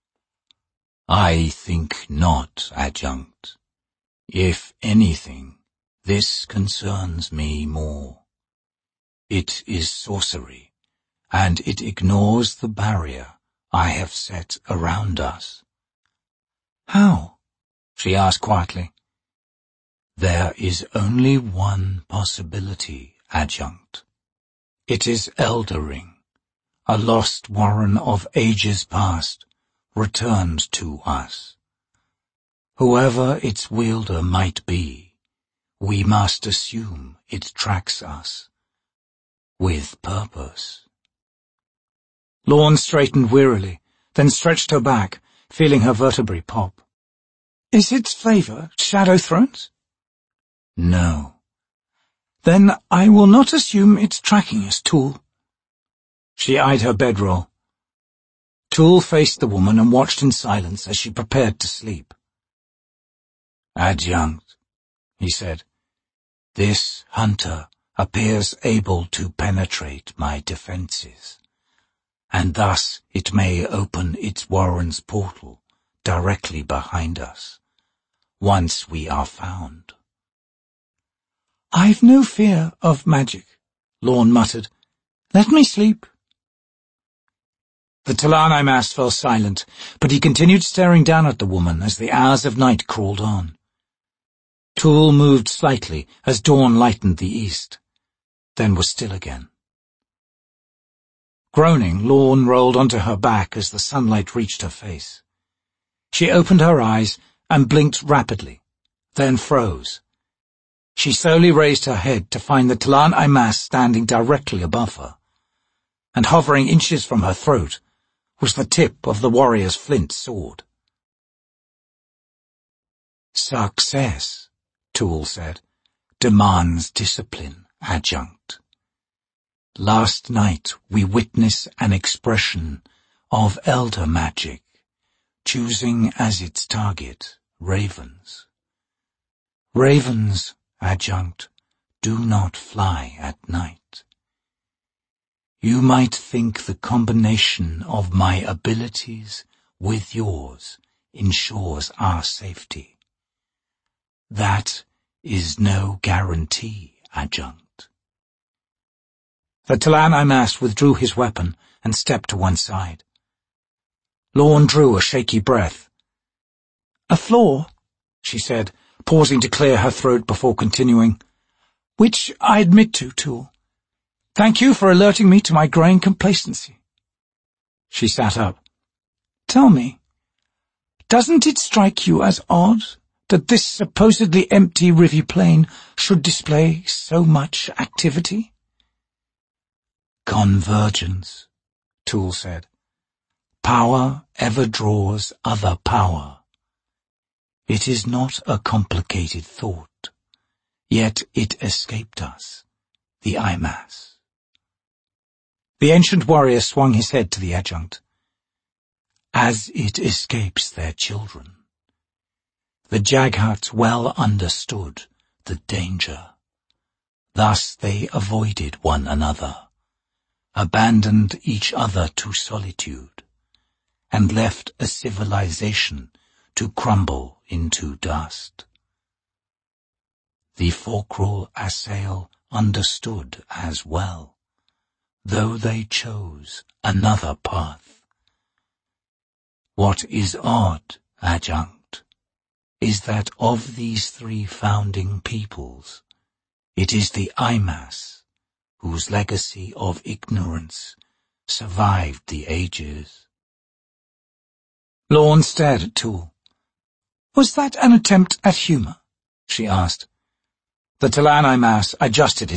I think not, Adjunct. If anything, this concerns me more. It is sorcery, and it ignores the barrier I have set around us. How? She asked quietly. There is only one possibility, Adjunct. It is Eldering, a lost warren of ages past, returned to us. Whoever its wielder might be, we must assume it tracks us, with purpose. Lorne straightened wearily, then stretched her back, feeling her vertebrae pop. Is its flavor Shadow Thrones? No. Then I will not assume it's tracking us, Tool. She eyed her bedroll. Tool faced the woman and watched in silence as she prepared to sleep. Adjunct, he said, this hunter appears able to penetrate my defenses, and thus it may open its warren's portal directly behind us, once we are found. I've no fear of magic, Lorne muttered. Let me sleep. The Talan Imash fell silent, but he continued staring down at the woman as the hours of night crawled on. Tool moved slightly as dawn lightened the east, then was still again. Groaning, Lorne rolled onto her back as the sunlight reached her face. She opened her eyes and blinked rapidly, then froze. She slowly raised her head to find the Talan Imash standing directly above her, and hovering inches from her throat was the tip of the warrior's flint sword. Success, Tool said, demands discipline, Adjunct. Last night we witnessed an expression of elder magic, choosing as its target ravens. Ravens, Adjunct, do not fly at night. You might think the combination of my abilities with yours ensures our safety. That is no guarantee, Adjunct. The Talan Imash withdrew his weapon and stepped to one side. Lorne drew a shaky breath. A flaw, she said, pausing to clear her throat before continuing, which I admit to, Tool. Thank you for alerting me to my growing complacency. She sat up. Tell me, doesn't it strike you as odd that this supposedly empty Rivy Plain should display so much activity? Convergence, Tool said. Power ever draws other power. It is not a complicated thought, yet it escaped us, the Imash. The ancient warrior swung his head to the adjunct. As it escapes their children. The Jaghat well understood the danger. Thus they avoided one another, abandoned each other to solitude, and left a civilization to crumble into dust. The Forkrul Assail understood as well, though they chose another path. What is odd, Adjunct, is that of these 3 founding peoples, it is the Imash whose legacy of ignorance survived the ages. Lorne stared at Toole. "Was that an attempt at humour?" she asked. The Talani Mas adjusted his